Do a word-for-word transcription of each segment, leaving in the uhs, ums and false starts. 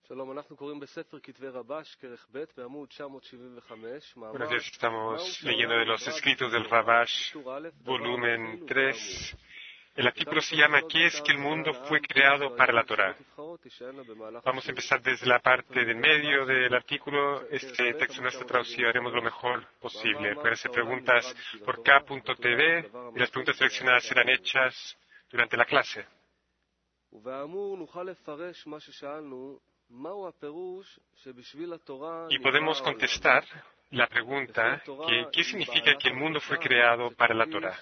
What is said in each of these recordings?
Buenos días, estamos leyendo de los escritos del Rabash, volumen tres. El artículo se llama ¿Qué es que el mundo fue creado para la Torá? Vamos a empezar desde la parte del medio del artículo. Este texto no está traducido, haremos lo mejor posible. Pueden hacer preguntas por k punto t v y las preguntas seleccionadas serán hechas durante la clase. Y podemos contestar la pregunta que ¿qué significa que el mundo fue creado para la Torá?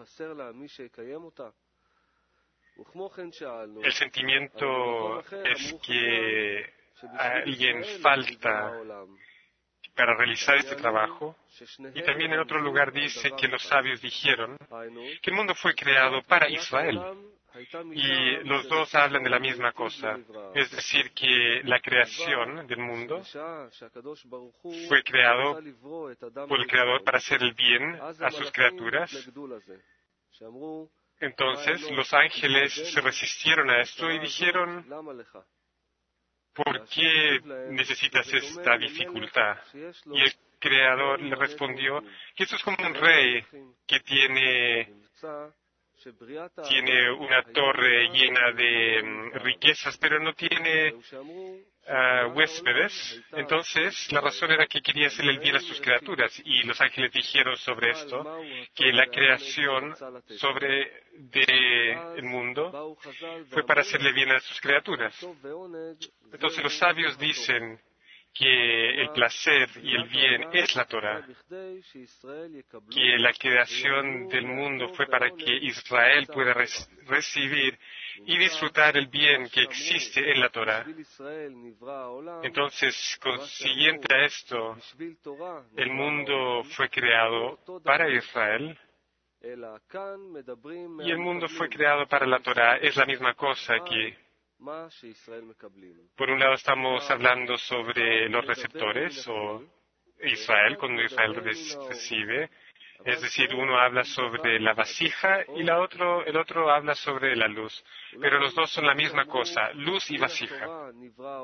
El sentimiento es que a alguien falta para realizar este trabajo. Y también en otro lugar dice que los sabios dijeron que el mundo fue creado para Israel. Y los dos hablan de la misma cosa, es decir, que la creación del mundo fue creado por el Creador para hacer el bien a sus criaturas. Entonces los ángeles se resistieron a esto y dijeron, ¿por qué necesitas esta dificultad? Y el Creador le respondió que esto es como un rey que tiene... tiene una torre llena de um, riquezas, pero no tiene uh, huéspedes. Entonces, la razón era que quería hacerle el bien a sus criaturas. Y los ángeles dijeron sobre esto, que la creación sobre del mundo fue para hacerle bien a sus criaturas. Entonces, los sabios dicen que el placer y el bien es la Torá, que la creación del mundo fue para que Israel pueda res- recibir y disfrutar el bien que existe en la Torá. Entonces, consiguiente a esto, el mundo fue creado para Israel y el mundo fue creado para la Torá. Es la misma cosa aquí. Por un lado estamos hablando sobre los receptores o Israel, cuando Israel recibe, es decir, uno habla sobre la vasija y la otro, el otro habla sobre la luz, pero los dos son la misma cosa, luz y vasija.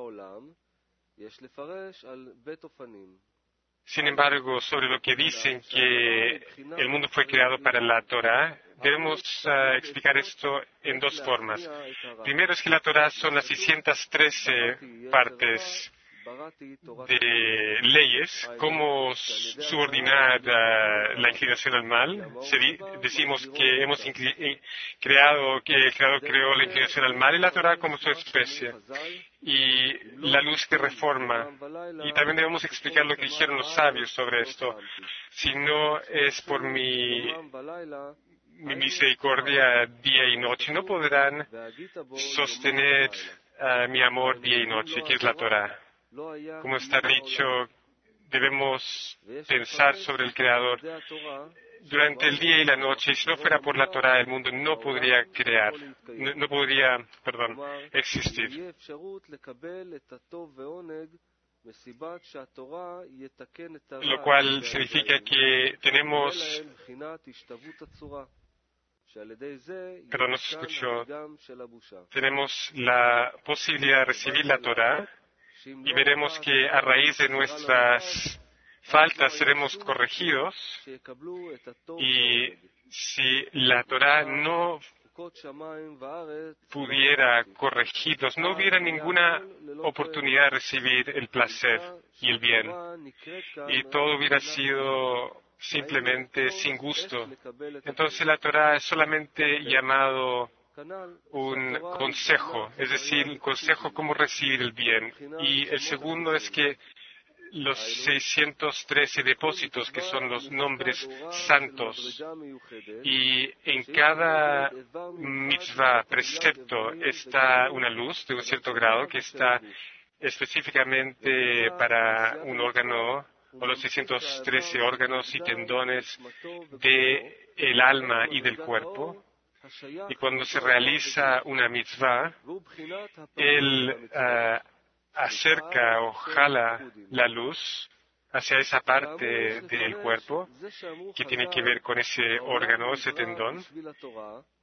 Sin embargo, sobre lo que dicen que el mundo fue creado para la Torá, debemos uh, explicar esto en dos formas. Primero es que la Torá son las seiscientas trece partes de leyes, cómo subordinar uh, la inclinación al mal. Se di- decimos que hemos incli- creado, que el Creador creó la inclinación al mal y la Torá como su especie. Y la luz que reforma. Y también debemos explicar lo que dijeron los sabios sobre esto. Si no es por mi, mi misericordia día y noche, no podrán sostener uh, mi amor día y noche, que es la Torá. Como está dicho, debemos pensar sobre el Creador durante el día y la noche. Y si no fuera por la Torá, el mundo no podría crear, no, no podría, perdón, existir. Lo cual significa que tenemos, perdón, no se escuchó, tenemos la posibilidad de recibir la Torá y veremos que a raíz de nuestras faltas seremos corregidos, y si la Torá no pudiera corregirnos, no hubiera ninguna oportunidad de recibir el placer y el bien, y todo hubiera sido simplemente sin gusto. Entonces la Torá es solamente llamado un consejo, es decir, un consejo cómo recibir el bien. Y el segundo es que los seiscientos trece depósitos, que son los nombres santos, y en cada mitzvah, precepto, está una luz de un cierto grado que está específicamente para un órgano, o los seiscientos trece órganos y tendones del alma y del cuerpo. Y cuando se realiza una mitzvah, él uh, acerca o jala la luz hacia esa parte del cuerpo que tiene que ver con ese órgano, ese tendón.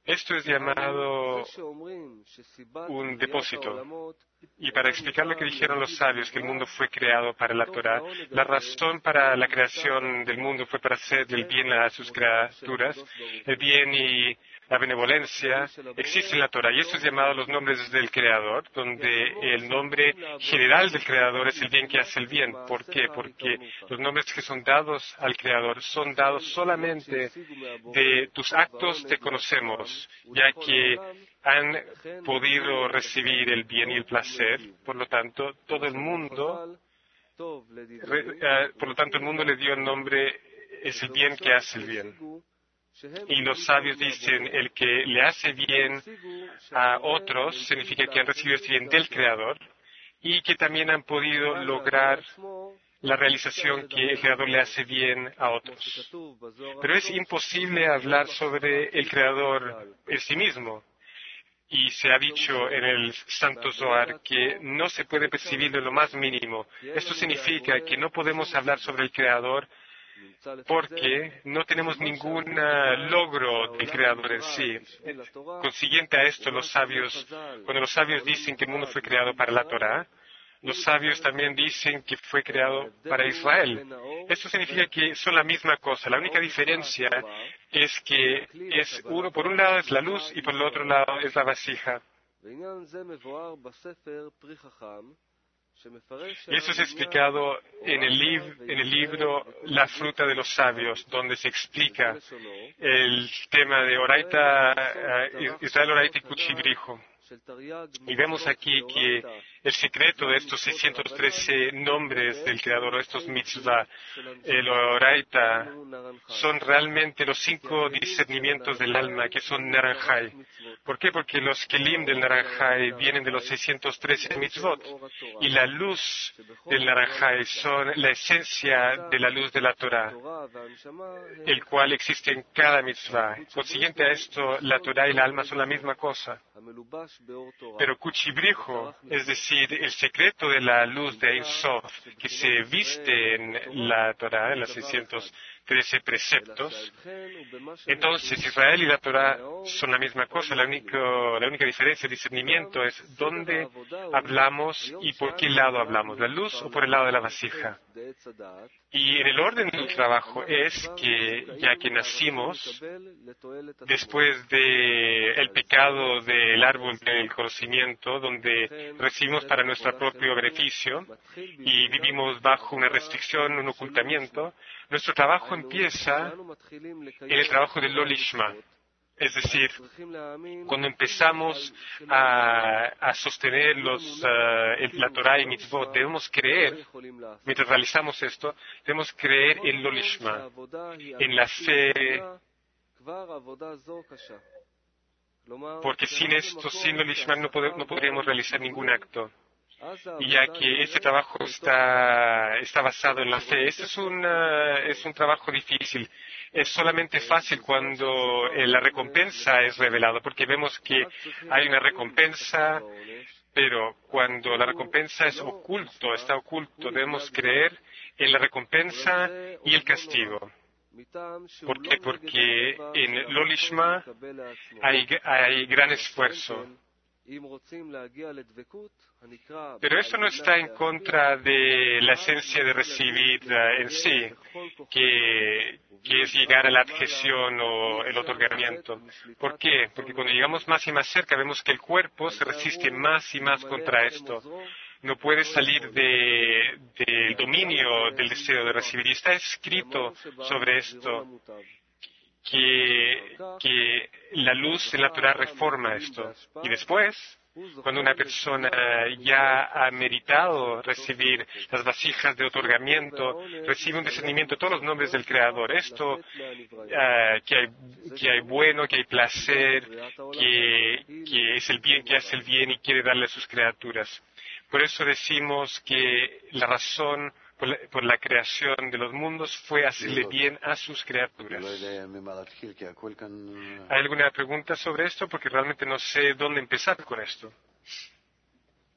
Esto es llamado un depósito. Y para explicar lo que dijeron los sabios, que el mundo fue creado para la Torah, la razón para la creación del mundo fue para hacer el bien a sus criaturas, el bien y la benevolencia existe en la Torah, y esto es llamado los nombres del Creador, donde el nombre general del Creador es el bien que hace el bien. ¿Por qué? Porque los nombres que son dados al Creador son dados solamente de tus actos te conocemos, ya que han podido recibir el bien y el placer. Por lo tanto, todo el mundo, re, uh, por lo tanto, el mundo le dio el nombre, es el bien que hace el bien. Y los sabios dicen, el que le hace bien a otros significa que han recibido este bien del Creador y que también han podido lograr la realización que el Creador le hace bien a otros. Pero es imposible hablar sobre el Creador en sí mismo. Y se ha dicho en el Santo Zohar que no se puede percibir en lo más mínimo. Esto significa que no podemos hablar sobre el Creador porque no tenemos ningún uh, logro del Creador en sí. Consiguiente a esto, los sabios, cuando los sabios dicen que el mundo fue creado para la Torah, los sabios también dicen que fue creado para Israel. Esto significa que son la misma cosa. La única diferencia es que es uno, por un lado es la luz y por el otro lado es la vasija. Y eso es explicado en el, lib- en el libro La fruta de los sabios, donde se explica el tema de Oraita, uh, Israel Oraita y Cuchibrijo. Y vemos aquí que el secreto de estos seiscientos trece nombres del Creador, estos mitzvah, el Oraita, son realmente los cinco discernimientos del alma, que son Naranjai. ¿Por qué? Porque los Kelim del Naranjai vienen de los seiscientos trece mitzvot. Y la luz del Naranjai son la esencia de la luz de la Torah, el cual existe en cada mitzvah. Consiguiente a esto, la Torah y el alma son la misma cosa. Pero Cuchibrijo, es decir, el secreto de la luz de Ein Sof, que se viste en la Torah, en los seiscientos trece preceptos, entonces Israel y la Torah son la misma cosa. La, único, la única diferencia de discernimiento es dónde hablamos y por qué lado hablamos, la luz o por el lado de la vasija. Y en el orden del trabajo es que, ya que nacimos, después del pecado del árbol del conocimiento, donde recibimos para nuestro propio beneficio y vivimos bajo una restricción, un ocultamiento, nuestro trabajo empieza en el trabajo del Lo Lishma. Es decir, cuando empezamos a, a sostener los, uh, el, la Torah y mitzvot, debemos creer, mientras realizamos esto, debemos creer en Lo Lishma, en la fe, porque sin esto, sin Lo Lishma, no, pod- no podríamos realizar ningún acto. Y ya que este trabajo está, está basado en la fe, este es un, uh, es un trabajo difícil. Es solamente fácil cuando eh, la recompensa es revelada, porque vemos que hay una recompensa, pero cuando la recompensa es oculto, está oculto, debemos creer en la recompensa y el castigo. ¿Por qué? Porque en Lo Lishma hay, hay gran esfuerzo. Pero eso no está en contra de la esencia de recibir uh, en sí, que, que es llegar a la adhesión o el otorgamiento. ¿Por qué? Porque cuando llegamos más y más cerca vemos que el cuerpo se resiste más y más contra esto. No puede salir de, del dominio del deseo de recibir. Y está escrito sobre esto que, que la luz en la Torah reforma esto. Y después, cuando una persona ya ha meritado recibir las vasijas de otorgamiento, recibe un discernimiento de todos los nombres del Creador. Esto, uh, que, hay, que hay bueno, que hay placer, que, que es el bien que hace el bien y quiere darle a sus criaturas. Por eso decimos que la razón por la, por la creación de los mundos fue hacerle bien a sus criaturas. ¿Hay alguna pregunta sobre esto? Porque realmente no sé dónde empezar con esto.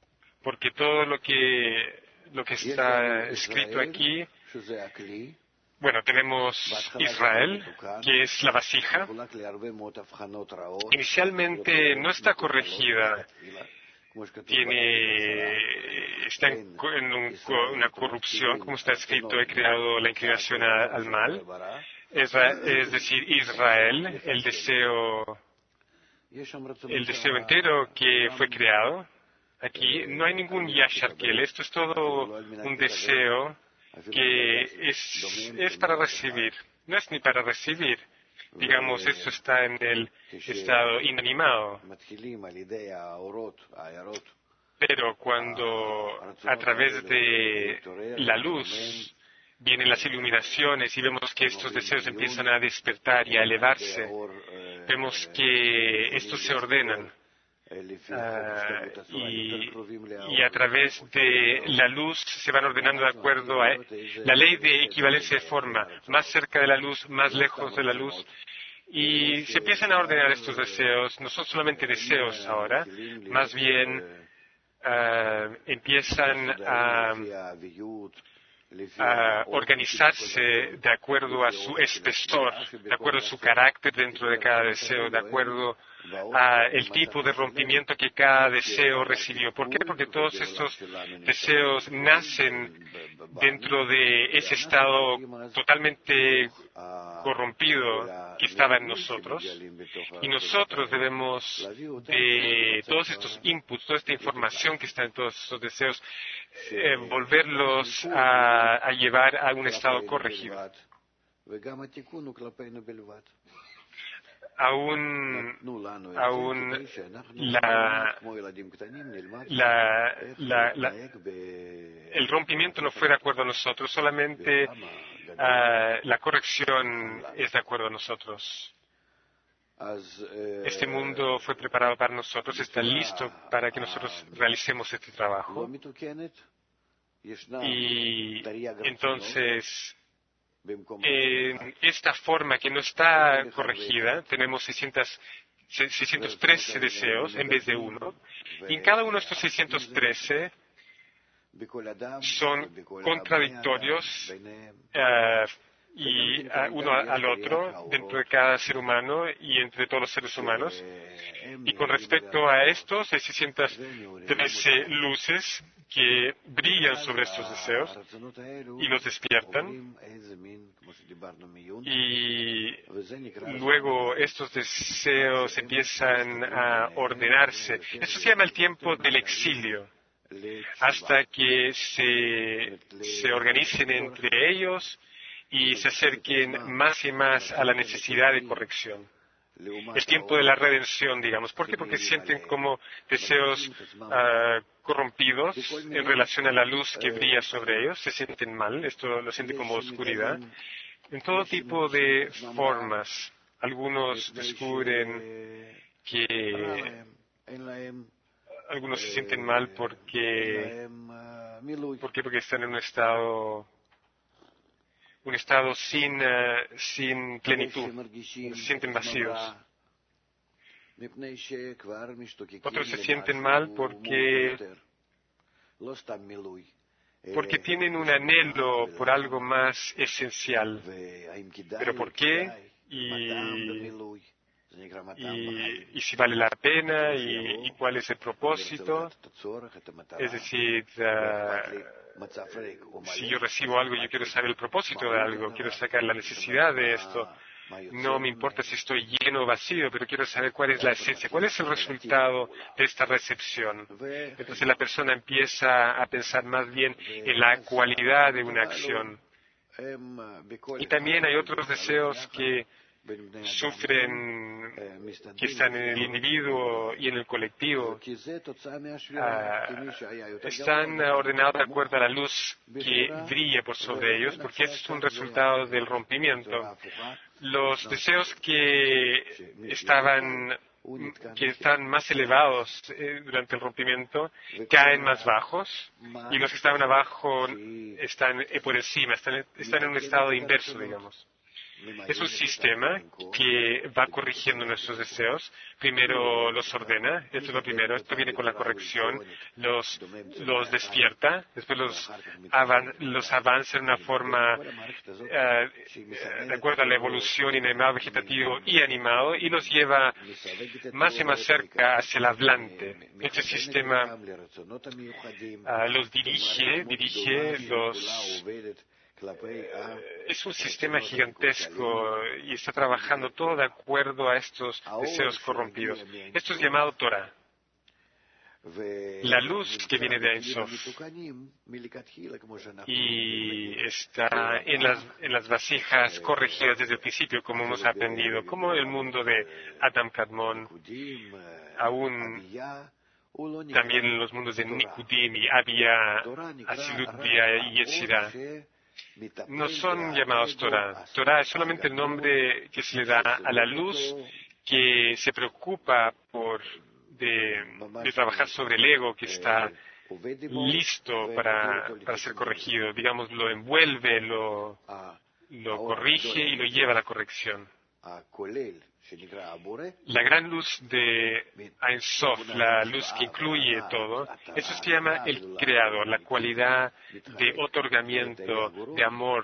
Porque todo lo que, lo que está escrito aquí Bueno, tenemos Israel, que es la vasija. Inicialmente no está corregida. Tiene, está en, en un, una corrupción, como está escrito, he creado la inclinación a, al mal. Es, es decir, Israel, el deseo, el deseo entero que fue creado. Aquí no hay ningún Yashar Kel, esto es todo un deseo que es, es para recibir, no es ni para recibir. Digamos, esto está en el estado inanimado. Pero cuando a través de la luz vienen las iluminaciones y vemos que estos deseos empiezan a despertar y a elevarse, vemos que estos se ordenan. Uh, y, y a través de la luz se van ordenando de acuerdo a la ley de equivalencia de forma, más cerca de la luz, más lejos de la luz, y se empiezan a ordenar estos deseos. No son solamente deseos ahora, más bien uh, empiezan a, a organizarse de acuerdo a su espesor, de acuerdo a su carácter dentro de cada deseo, de acuerdo a el tipo de rompimiento que cada deseo recibió. ¿Por qué? Porque todos estos deseos nacen dentro de ese estado totalmente corrompido que estaba en nosotros, y nosotros debemos de todos estos inputs, toda esta información que está en todos estos deseos, eh, volverlos a, a llevar a un estado corregido. Aún, aún la, la, la, la, el rompimiento no fue de acuerdo a nosotros, solamente uh, la corrección es de acuerdo a nosotros. Este mundo fue preparado para nosotros, está listo para que nosotros realicemos este trabajo. Y entonces, en esta forma que no está corregida, tenemos seiscientos trece deseos en vez de uno, y en cada uno de estos seiscientos trece son contradictorios uh, y uh, uno al otro dentro de cada ser humano y entre todos los seres humanos. Y con respecto a estos, hay seiscientas trece luces que brillan sobre estos deseos y los despiertan. Y luego estos deseos empiezan a ordenarse. Eso se llama el tiempo del exilio, hasta que se, se organicen entre ellos y se acerquen más y más a la necesidad de corrección. El tiempo de la redención, digamos. ¿Por qué? Porque se sienten como deseos uh, corrompidos en relación a la luz que brilla sobre ellos. Se sienten mal, esto lo sienten como oscuridad. En todo tipo de formas. Algunos descubren que algunos se sienten mal porque, porque, porque están en un estado un estado sin, uh, sin plenitud, se sienten vacíos. Otros se sienten mal porque, porque tienen un anhelo por algo más esencial. ¿Pero por qué? Y, y, y si vale la pena y, y cuál es el propósito. Es decir, uh, si yo recibo algo, yo quiero saber el propósito de algo, quiero sacar la necesidad de esto. No me importa si estoy lleno o vacío, pero quiero saber cuál es la esencia, cuál es el resultado de esta recepción. Entonces la persona empieza a pensar más bien en la cualidad de una acción. Y también hay otros deseos que sufren, que están en el individuo y en el colectivo, uh, están ordenados de acuerdo a la luz que brilla por sobre ellos, porque este es un resultado del rompimiento. Los deseos que estaban que están más elevados eh, durante el rompimiento caen más bajos, y los que estaban abajo están eh, por encima, están, están en un estado inverso, digamos. Es un sistema que va corrigiendo nuestros deseos. Primero los ordena, esto es lo primero. Esto viene con la corrección, los, los despierta, después los, avan, los avanza en una forma uh, de acuerdo a la evolución en animal vegetativo y animado, y los lleva más y más cerca hacia el hablante. Este sistema uh, los dirige, dirige los... Es un sistema gigantesco y está trabajando todo de acuerdo a estos deseos corrompidos. Esto es llamado Torah. La luz que viene de Ein Sof y está en las, en las vasijas corregidas desde el principio, como hemos aprendido, como el mundo de Adam Kadmon, aún también en los mundos de Nikudim y Abia, Asilut Bia y Yetzirah. No son llamados Torah. Torah es solamente el nombre que se le da a la luz que se preocupa por de, de trabajar sobre el ego que está listo para, para ser corregido. Digamos, lo envuelve, lo, lo corrige y lo lleva a la corrección. La gran luz de Ein Sof, la luz que incluye todo, eso se llama el Creador, la cualidad de otorgamiento, de amor,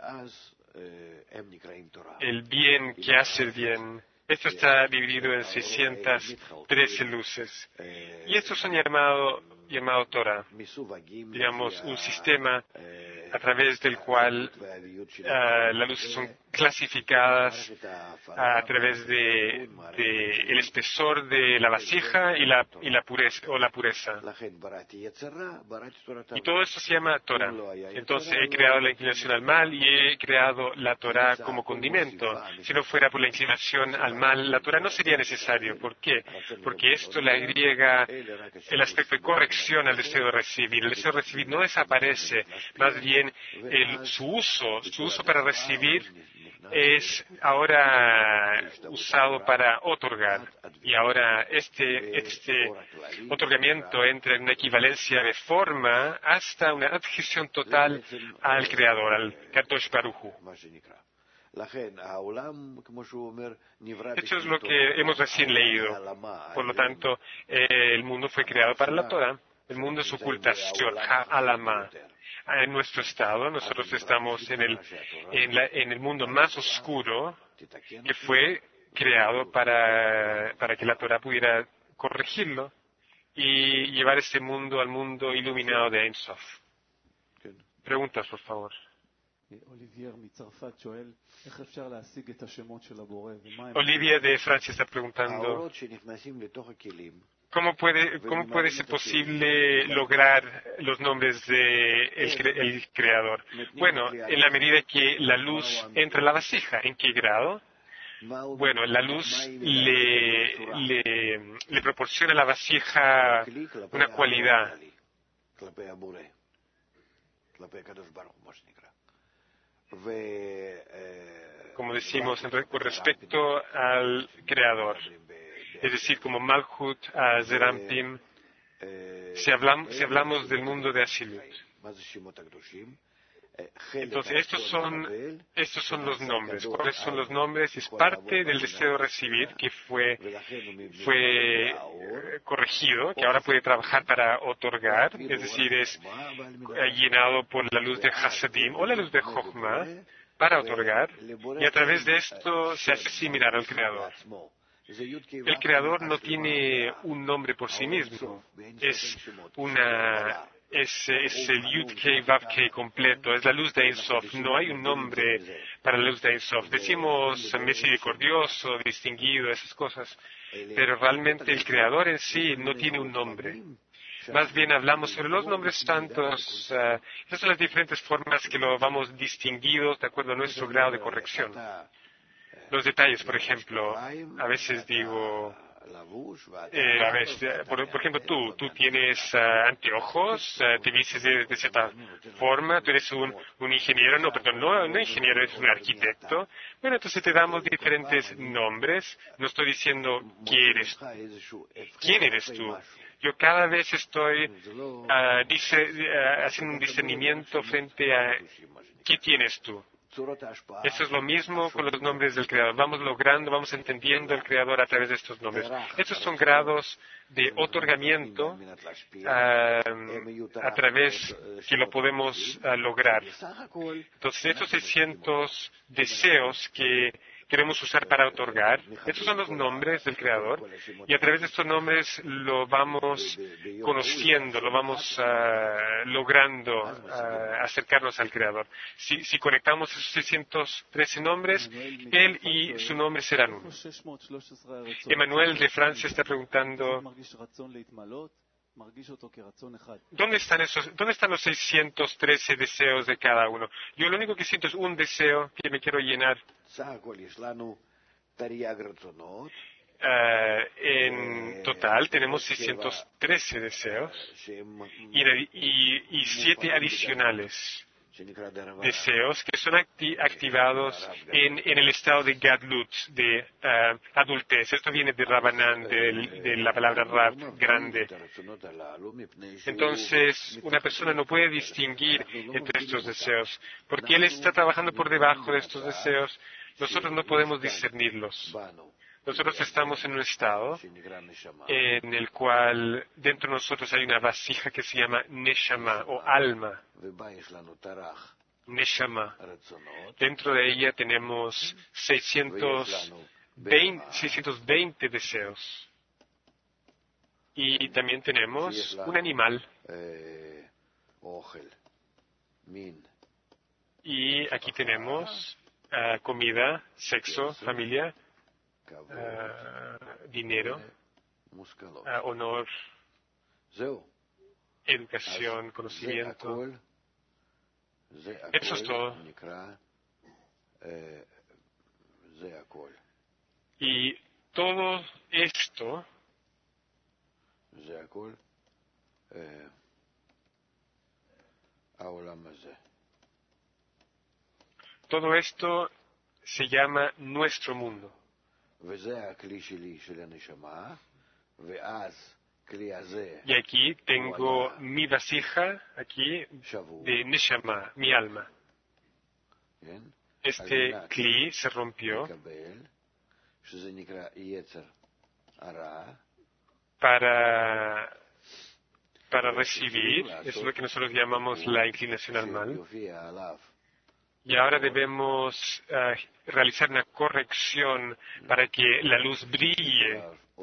el bien que hace el bien. Esto está dividido en seiscientas trece luces. Y estos son llamados llamado Torah, digamos, un sistema a través del cual uh, las luces son clasificadas a través de, de el espesor de la vasija y la, y la pureza, o la pureza. Y todo esto se llama Torah. Entonces he creado la inclinación al mal y he creado la Torah como condimento. Si no fuera por la inclinación al mal, la Torah no sería necesario. ¿Por qué? Porque esto le agrega el aspecto de corrección al deseo de recibir. El deseo de recibir no desaparece, más bien el, su uso, su uso para recibir es ahora usado para otorgar. Y ahora este, este otorgamiento entra en una equivalencia de forma hasta una adhesión total al Creador, al Kadosh Baruj Hu. Esto es lo que hemos recién leído. Por lo tanto, eh, el mundo fue creado para la Torah. El mundo es ocultación, ha'alama. En nuestro estado, nosotros estamos en el, en, la, en el mundo más oscuro que fue creado para, para que la Torah pudiera corregirlo y llevar este mundo al mundo iluminado de Ein Sof. Preguntas, por favor. Olivia de Francia está preguntando, ¿cómo puede, cómo puede ser posible lograr los nombres de el, el Creador? Bueno, en la medida que la luz entra en la vasija. ¿En qué grado? Bueno, la luz le, le, le proporciona a la vasija una cualidad. Como decimos, con respecto al Creador. Es decir, como Malchut a Zerampim, si hablamos, si hablamos del mundo de Asilut. Entonces, estos son, estos son los nombres. ¿Cuáles son los nombres? Es parte del deseo de recibir que fue, fue corregido, que ahora puede trabajar para otorgar, es decir, es llenado por la luz de Hasadim o la luz de Jochma para otorgar, y a través de esto se hace similar al Creador. El Creador no tiene un nombre por sí mismo, es una... Es, es el Yud-Kei Vav-Kei completo, es la luz de Ein Sof. No hay un nombre para la luz de Ein Sof. Decimos misericordioso, distinguido, esas cosas, pero realmente el Creador en sí no tiene un nombre. Más bien hablamos sobre los nombres santos. Uh, esas son las diferentes formas que lo vamos distinguidos de acuerdo a nuestro grado de corrección. Los detalles, por ejemplo, a veces digo... Eh, a ver, por, por ejemplo, tú, tú tienes uh, anteojos, uh, te vistes de, de cierta forma, tú eres un, un ingeniero, no, perdón, no, no ingeniero, eres un arquitecto. Bueno, entonces te damos diferentes nombres. No estoy diciendo quién eres, quién eres tú. Yo cada vez estoy uh, dice, uh, haciendo un discernimiento frente a qué tienes tú. Eso es lo mismo con los nombres del Creador. Vamos logrando, vamos entendiendo el Creador a través de estos nombres. Estos son grados de otorgamiento uh, a través que lo podemos uh, lograr. Entonces, estos seiscientos deseos que queremos usar para otorgar, estos son los nombres del Creador, y a través de estos nombres lo vamos conociendo, lo vamos uh, logrando uh, acercarnos al Creador. Si, si conectamos esos seiscientos trece nombres, Él y su nombre serán uno. Emanuel de Francia está preguntando, ¿Dónde están esos, dónde están los seiscientos trece deseos de cada uno? Yo lo único que siento es un deseo que me quiero llenar. Uh, en total tenemos seiscientos trece deseos y, y, y siete adicionales deseos que son acti activados en, en el estado de Gadlut, de uh, adultez. Esto viene de Rabbanan, de, de la palabra Rab, grande. Entonces, una persona no puede distinguir entre estos deseos, porque él está trabajando por debajo de estos deseos. Nosotros no podemos discernirlos. Nosotros estamos en un estado en el cual dentro de nosotros hay una vasija que se llama Neshama o alma. Neshama. Dentro de ella tenemos seiscientos veinte deseos. Y también tenemos un animal. Y aquí tenemos uh, comida, sexo, familia. Uh, dinero, uh, honor, educación, conocimiento. Eso es todo. Y todo esto todo esto se llama nuestro mundo. Y aquí tengo mi vasija, aquí, de Neshama, mi alma. Este Kli se rompió para, para recibir, es lo que nosotros llamamos la inclinación al mal. Y ahora debemos uh, realizar una corrección para que la luz brille.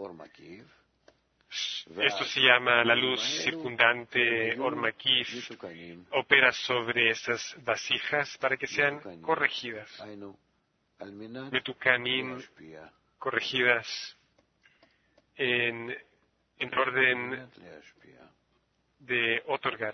Esto se llama la luz circundante, Ormakif. Opera sobre estas vasijas para que sean corregidas. Metukanim, corregidas en, en orden de otorgar.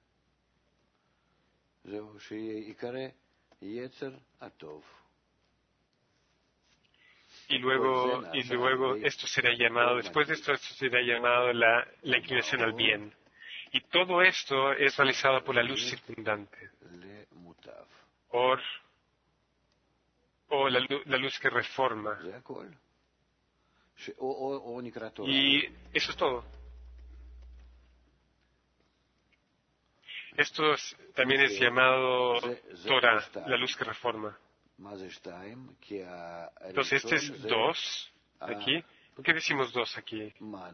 Y luego, y luego esto será llamado, después de esto, esto será llamado la, la inclinación al bien. Y todo esto es realizado por la luz circundante. Or, o la, la luz que reforma. Y eso es todo. Esto es, también es llamado Torah, la luz que reforma. Entonces, este es dos aquí. ¿Por qué decimos dos aquí?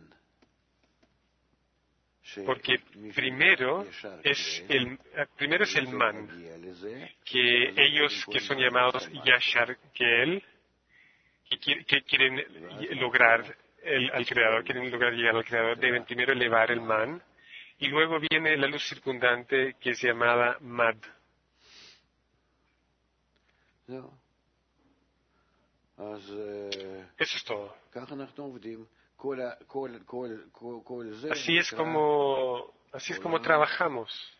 Porque primero es el, primero es el man, que ellos que son llamados Yashar Geel, que, que quieren lograr el, al Creador, quieren lograr llegar al Creador, deben primero elevar el man, y luego viene la luz circundante que es llamada Mad. Eso es todo. Así es como, así es como trabajamos.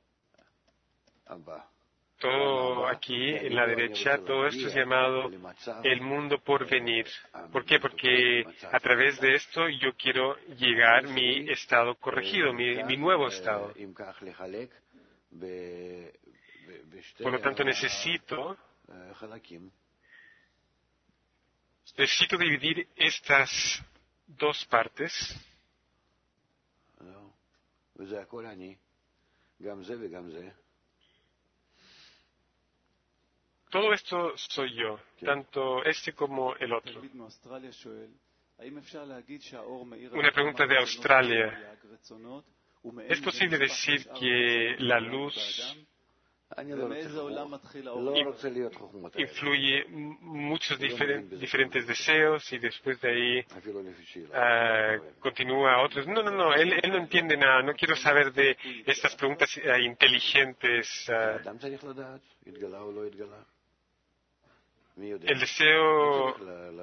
Todo aquí, en la derecha, todo esto es llamado el mundo por venir. ¿Por qué? Porque a través de esto yo quiero llegar a mi estado corregido, mi, mi nuevo estado. Por lo tanto, necesito, necesito dividir estas dos partes. todo esto soy yo, tanto este como el otro. Una pregunta de Australia. ¿Es posible decir que la luz influye muchos diferen, diferentes deseos y después de ahí uh, continúa otros? No, no, no, él, él no entiende nada. No quiero saber de estas preguntas uh, inteligentes. Uh, el deseo...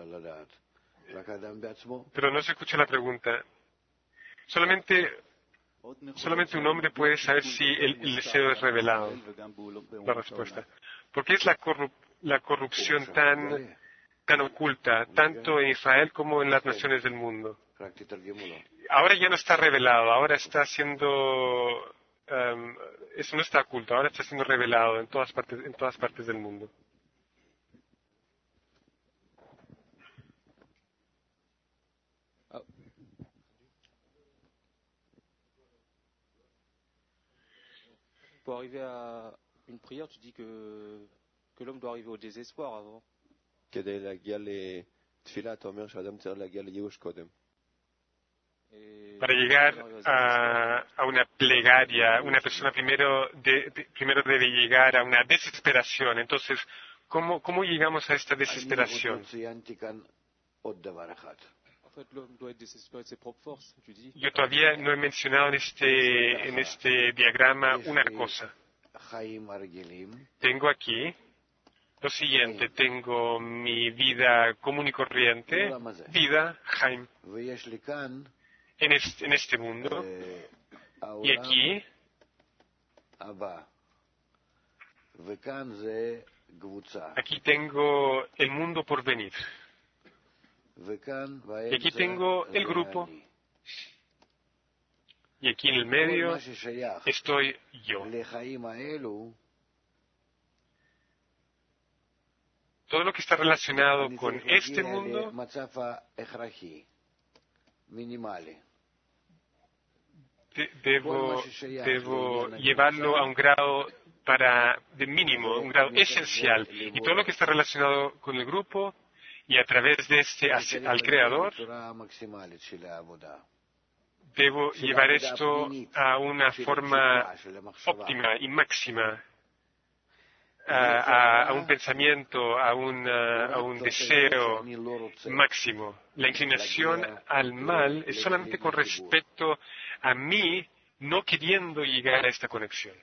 Pero no se escucha la pregunta. Solamente... Solamente un hombre puede saber si el, el deseo es revelado. La respuesta. ¿Por qué es la, corrup la corrupción tan, tan oculta, tanto en Israel como en las naciones del mundo? Ahora ya no está revelado, ahora está siendo... Um, eso no está oculto, ahora está siendo revelado en todas partes, en todas partes del mundo. Pour arriver à une prière, tu dis que, que l'homme doit arriver au désespoir avant. כדי להגיע לתפילה, אתה אומר שהאדם צריך להגיע לייאוש קודם. Para llegar a, a una plegaria, una persona primero, de, de, primero debe llegar a una desesperación. Entonces, ¿cómo, cómo llegamos a esta desesperación? Yo todavía no he mencionado en este, en este diagrama una cosa. Tengo aquí lo siguiente, tengo mi vida común y corriente, vida, Jaime, en este, en este mundo, y aquí, aquí tengo el mundo por venir. Y aquí tengo el grupo. Y aquí en el medio estoy yo. Todo lo que está relacionado con este mundo de, debo, debo llevarlo a un grado para, de mínimo, un grado esencial. Y todo lo que está relacionado con el grupo y a través de este al Creador, debo llevar esto a una forma óptima y máxima, a, a, a un pensamiento, a un, a un deseo máximo. La inclinación al mal es solamente con respecto a mí no queriendo llegar a esta conexión.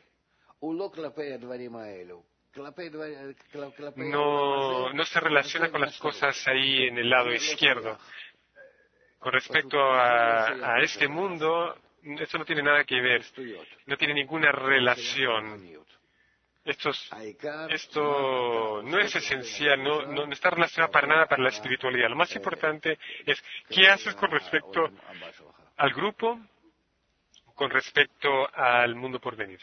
No, no se relaciona con las cosas ahí en el lado izquierdo. Con respecto a, a este mundo, esto no tiene nada que ver, no tiene ninguna relación. Esto, es, esto no es esencial, no, no está relacionado para nada para la espiritualidad. Lo más importante es qué haces con respecto al grupo, con respecto al mundo por venir.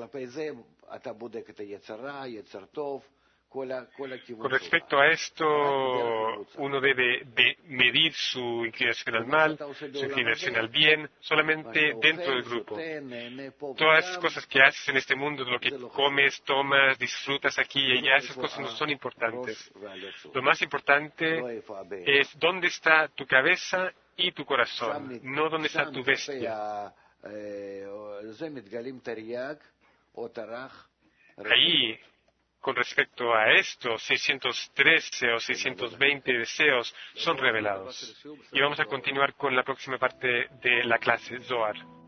Con respecto a esto, uno debe de medir su inclinación al mal, su inclinación al bien, solamente dentro del grupo. Todas las cosas que haces en este mundo, lo que comes, tomas, disfrutas aquí y allá, esas cosas no son importantes. Lo más importante es dónde está tu cabeza y tu corazón, no dónde está tu bestia. Ahí, con respecto a esto, seiscientos trece o seiscientos veinte deseos son revelados. Y vamos a continuar con la próxima parte de la clase Zohar.